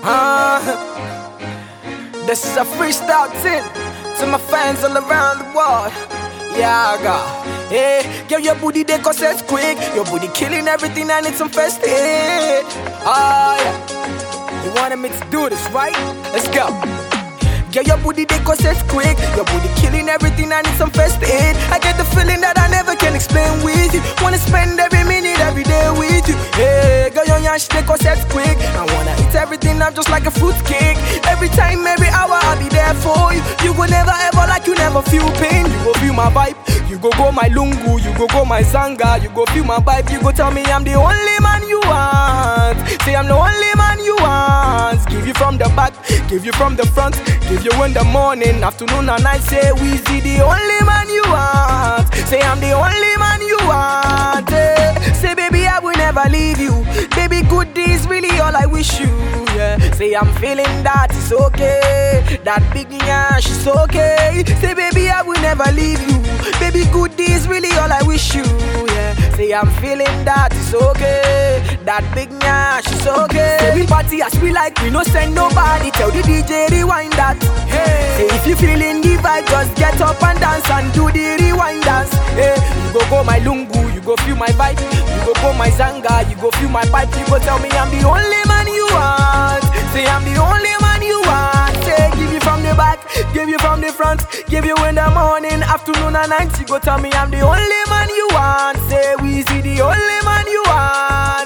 This is a freestyle thing to my fans all around the world. Yeah, God. Hey, girl, your booty they cause it's quick. Your booty killing everything, I need some first aid. Yeah. You wanted me to do this, right? Let's go. Girl, your booty they cause it's quick. Your booty killing everything, I need some first aid. I get the feeling that I never can explain with you. Wanna spend every minute, every day with you. Hey, girl, your yash they cause it's quick. I wanna eat everything up just like a fruit cake. Every time, every hour, I'll be there for you. You go never ever like you never feel pain. You go feel my vibe. You go my lungu. You go my zanga. You go feel my vibe. You go tell me I'm the only man you want. Say I'm the only man you want. Give you from the back, give you from the front, give you in the morning, afternoon and night. Say Weezy the only man you want. Say I'm the only man you want. Say baby I will never leave you. Baby good is really all I wish you. Yeah. Say I'm feeling that it's okay. That big nyash is okay. Say baby I will never leave you. Baby good is really all I wish you. Yeah. Say I'm feeling that it's okay. That big nyash is okay. Say we party as we like, we no send nobody. Tell the DJ rewind that. Hey. Say if you feeling the vibe, just get up and dance and do the rewind dance. Hey. You go my lungu, you go feel my vibe. You go my zanga, you go feel my pipe. You go tell me I'm the only man you want. Say I'm the only man you want. Say give you from the back, give you from the front, give you in the morning, afternoon and night. You go tell me I'm the only man you want. Say Weezy the only man you want.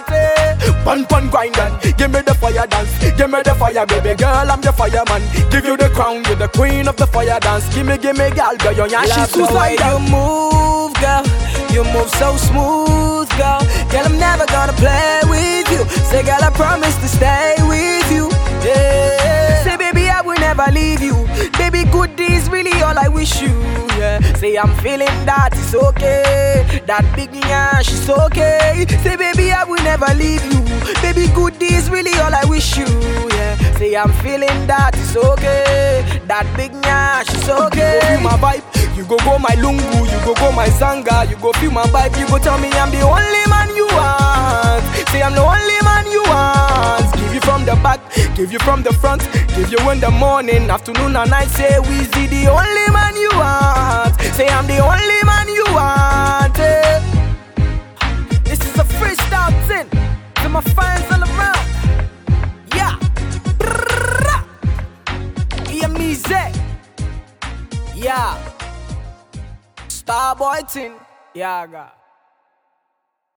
Pun grindin', give me the fire dance, give me the fire, baby girl, I'm the fireman. Give you the crown, you're the queen of the fire dance. Give me, girl, your yash is suicidal. You move, girl, you move so smooth, girl. Girl, I'm never gonna play with you. Say, girl, I promise to stay with you. Yeah. Say, baby, I will never leave you. Baby, good is really all I wish you. Yeah. Say, I'm feeling that it's okay. That big nyash is okay. Say, baby, I will never leave you. Baby, good is really all I wish you. Yeah. Say, I'm feeling that it's okay. That big nyash is okay. You go feel my vibe. You go my lungu. You go my zanga. You go feel my vibe. You go tell me I'm the only man you want. Say, I'm the only man you want. Give you from the back, give you from the front, give you in the morning, afternoon and night. Say Weezy the only man you want. Say I'm the only man you want. This is a freestyle thing to my fans all around. Yeah. Iyamize. Yeah. Starboy thing. Yeah, God.